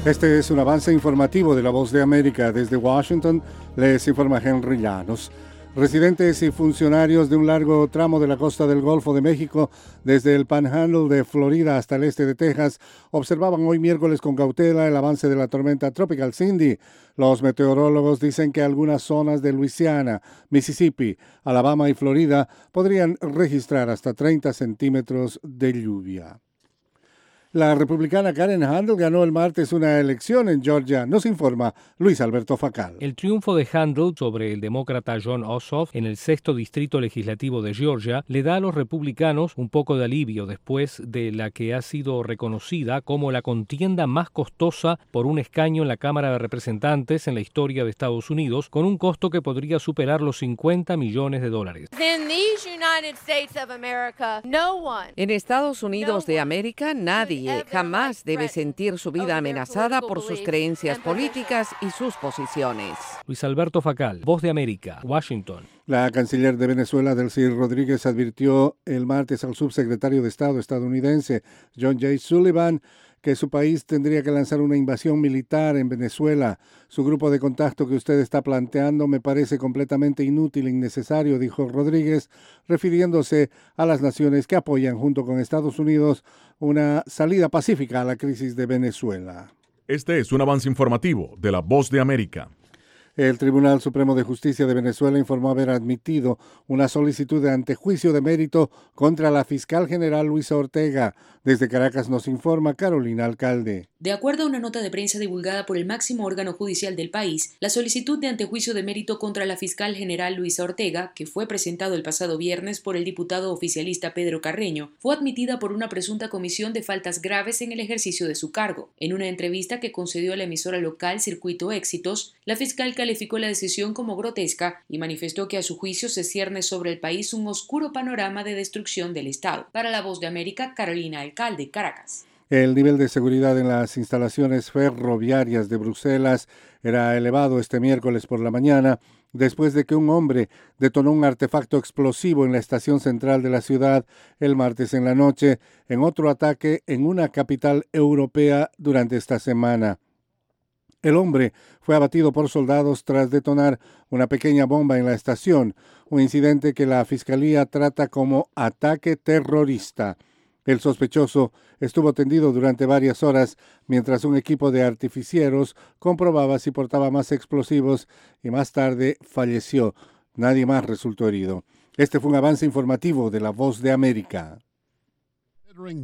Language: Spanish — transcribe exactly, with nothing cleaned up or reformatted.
Este es un avance informativo de La Voz de América. Desde Washington les informa Henry Llanos. Residentes y funcionarios de un largo tramo de la costa del Golfo de México, desde el Panhandle de Florida hasta el este de Texas, observaban hoy miércoles con cautela el avance de la tormenta Tropical Cindy. Los meteorólogos dicen que algunas zonas de Luisiana, Mississippi, Alabama y Florida podrían registrar hasta treinta centímetros de lluvia. La republicana Karen Handel ganó el martes una elección en Georgia. Nos informa Luis Alberto Facal. El triunfo de Handel sobre el demócrata Jon Ossoff en el sexto distrito legislativo de Georgia le da a los republicanos un poco de alivio después de la que ha sido reconocida como la contienda más costosa por un escaño en la Cámara de Representantes en la historia de Estados Unidos, con un costo que podría superar los cincuenta millones de dólares. En Estados Unidos de América, nadie jamás debe sentir su vida amenazada por sus creencias políticas y sus posiciones. Luis Alberto Facal, Voz de América, Washington. La canciller de Venezuela, Delcy Rodríguez, advirtió el martes al subsecretario de Estado estadounidense, John J. Sullivan, que su país tendría que lanzar una invasión militar en Venezuela. Su grupo de contacto que usted está planteando me parece completamente inútil e innecesario, dijo Rodríguez, refiriéndose a las naciones que apoyan junto con Estados Unidos una salida pacífica a la crisis de Venezuela. Este es un avance informativo de La Voz de América. El Tribunal Supremo de Justicia de Venezuela informó haber admitido una solicitud de antejuicio de mérito contra la fiscal general Luisa Ortega. Desde Caracas nos informa Carolina Alcalde. De acuerdo a una nota de prensa divulgada por el máximo órgano judicial del país, la solicitud de antejuicio de mérito contra la fiscal general Luisa Ortega, que fue presentado el pasado viernes por el diputado oficialista Pedro Carreño, fue admitida por una presunta comisión de faltas graves en el ejercicio de su cargo. En una entrevista que concedió a la emisora local Circuito Éxitos, la fiscal calificó la decisión como grotesca y manifestó que a su juicio se cierne sobre el país un oscuro panorama de destrucción del Estado. Para La Voz de América, Carolina Alcalde, Caracas. El nivel de seguridad en las instalaciones ferroviarias de Bruselas era elevado este miércoles por la mañana, después de que un hombre detonó un artefacto explosivo en la estación central de la ciudad el martes en la noche, en otro ataque en una capital europea durante esta semana. El hombre fue abatido por soldados tras detonar una pequeña bomba en la estación, un incidente que la Fiscalía trata como ataque terrorista. El sospechoso estuvo tendido durante varias horas mientras un equipo de artificieros comprobaba si portaba más explosivos y más tarde falleció. Nadie más resultó herido. Este fue un avance informativo de La Voz de América.